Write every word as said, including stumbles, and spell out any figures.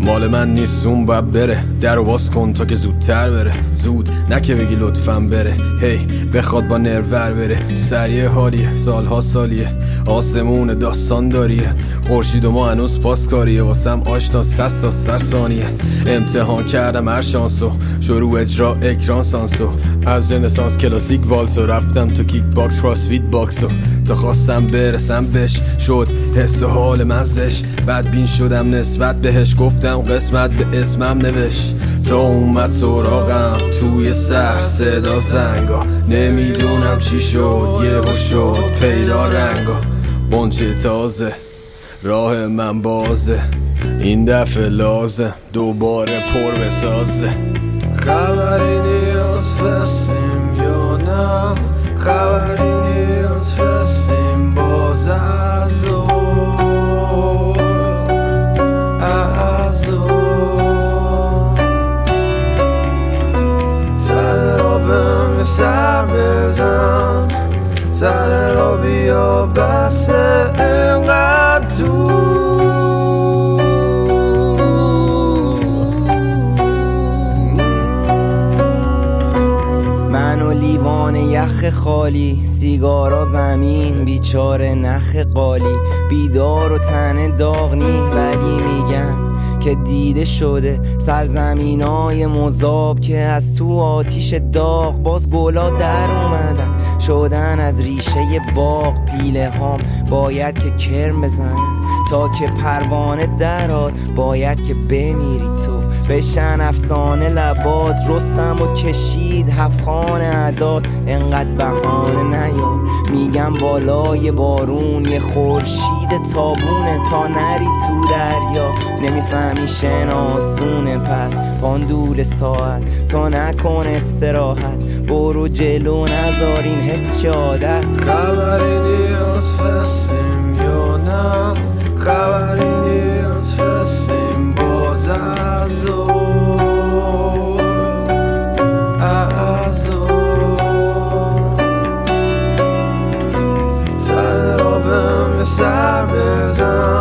مال من نیست اون باید بره، در باز کن تا که زودتر بره، زود نه که بگی لطفاً بره، هی بخواد با نرور بره. تو سریع حالیه سالها سالیه، آسمون داستان داریه، خورشید و ما هنوز پاسکاریه، واسم آشنا سست تا سر ثانیه. امتحان کردم هر شانسو، شروع اجرا اکران سانسو، از رنسانس کلاسیک والسو رفتم تو کیک باکس کراسفیت باکسو، تا خواستم برسم بهش شد حس و حال مزش، بدبین شدم نسبت بهش، گفتم قسمت به اسمم نوشت، تا اومد سراغم توی سر صدا زنگا، نمیدونم چی شد یهو شد پیدا رنگا، بنچه تازه راه من بازه، این دفعه لازم دوباره پر بسازه. خبری نیاز فستیم یا نه، خبری نیاز فستیم باز از اور از اور، سر را به سر بزن، سر را بیا بس اینقدر دور. لیوان یخ خالی، سیگارا زمین، بیچاره نخ قالی، بیدار و تن داغنی، ولی میگن که دیده شده سرزمینای مذاب که از تو آتیش داغ باز گلا در اومدن، شدن از ریشه باغ. پیله هام باید که کرم بزنن تا که پروانه دراد، باید که بمیری تو بشن افسانه لبات. رستم و کشید هفخان عداد، انقدر بهانه نیار، میگم بالای بارون یه خورشید تابونه، تا نری تو دریا نمیفهمی شناسونه. پس پاندول ساعت تا نکن استراحت، برو جلو نذار این حس عادت. خبری نیاز فستیم یا نه، خبری نیاز فستیم باز از اور از اور، سر را به سر بزن،